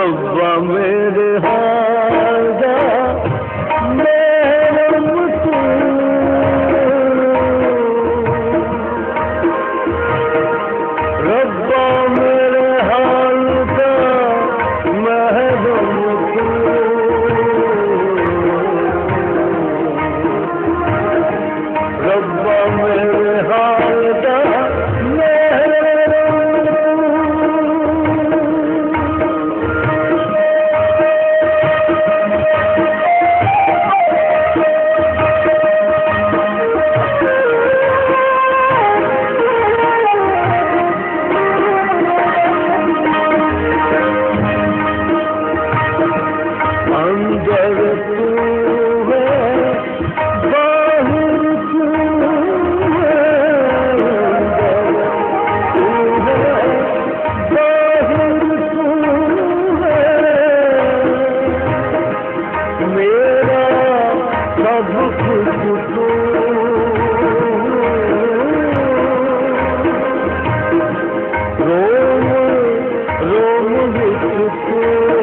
रब्बा मेरे हाजा महरम तू, रब्बा मेरे हाल का महरम तू, रब्बा मेरे हाल का अंदर तू है बाहर तू है, अंदर तू है बाहर तू है, मेरा सब कुछ तू, रोम रोम विच तू,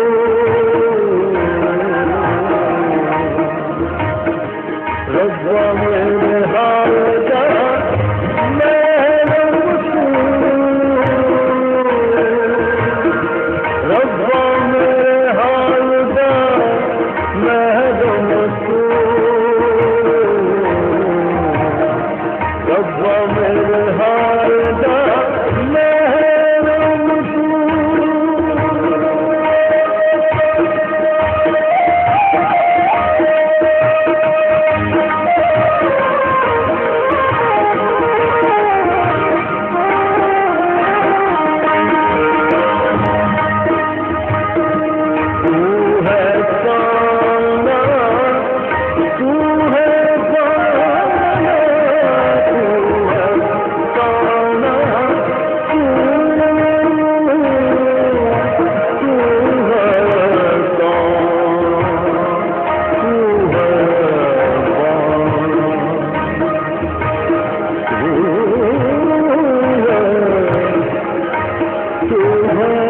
रब्बा मेरे हाल का महरम तू, रब्बा मेरे हाल का महरम तू, रब्बा मेरे हाल का महरम तू। तू है